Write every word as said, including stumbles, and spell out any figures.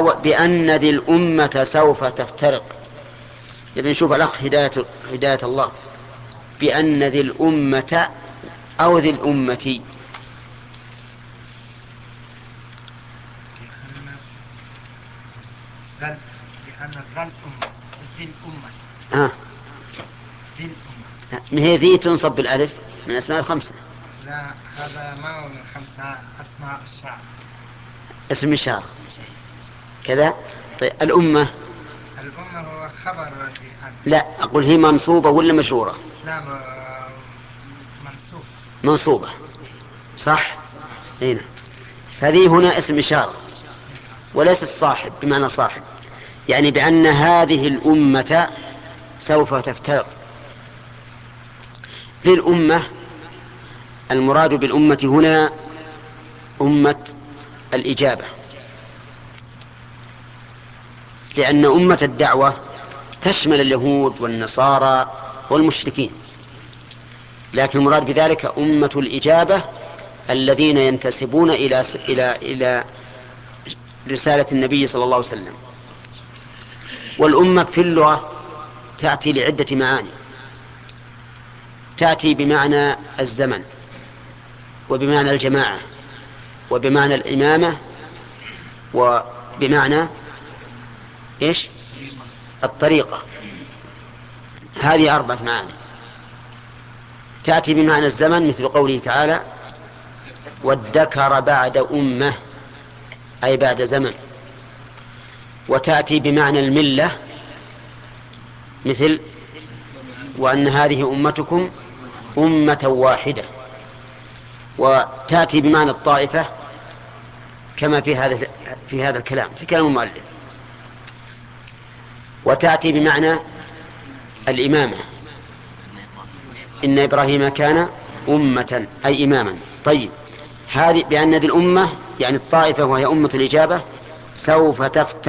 بأن ذي الأمة سوف تفترق. يبي نشوف الأخ هداية, هداية الله. بأن ذي الأمة أو ذي الأمة. بأن ذا الأمة ذي الأمة. آه. ذي الأمة. ما هي ذي تنصب بالألف من أسماء الخمسة؟ لا، هذا ما هو من خمسة أسماء الشعب. اسم الشهر كذا. طيب الأمة. الأمة هو خبر بأن. لا، أقول هي منصوبة ولا مشهورة؟ لا، منصوب. منصوبة صح. هنا فذي هنا اسم إشارة وليس الصاحب بمعنى صاحب. يعني بأن هذه الأمة سوف تفترق. ذي الأمة المراد بالأمة هنا أمة الإجابة، لأن أمة الدعوة تشمل اليهود والنصارى والمشركين، لكن المراد بذلك أمة الإجابة الذين ينتسبون إلى إلى إلى رسالة النبي صلى الله عليه وسلم. والأمة في اللغة تأتي لعدة معاني. تأتي بمعنى الزمن، وبمعنى الجماعة، وبمعنى الإمامة، وبمعنى إيش؟ الطريقة. هذه أربعة معاني. تأتي بمعنى الزمن مثل قوله تعالى وادكر بعد أمة، أي بعد زمن. وتأتي بمعنى الملة مثل وأن هذه أمتكم أمة واحدة. وتأتي بمعنى الطائفة كما في هذا في هذا الكلام في كلام المؤلف. وتأتي بمعنى الإمامة، إن إبراهيم كان أمة أي إماما. طيب، هذه بأن ذي الأمة يعني الطائفة وهي أمة الإجابة سوف تفتح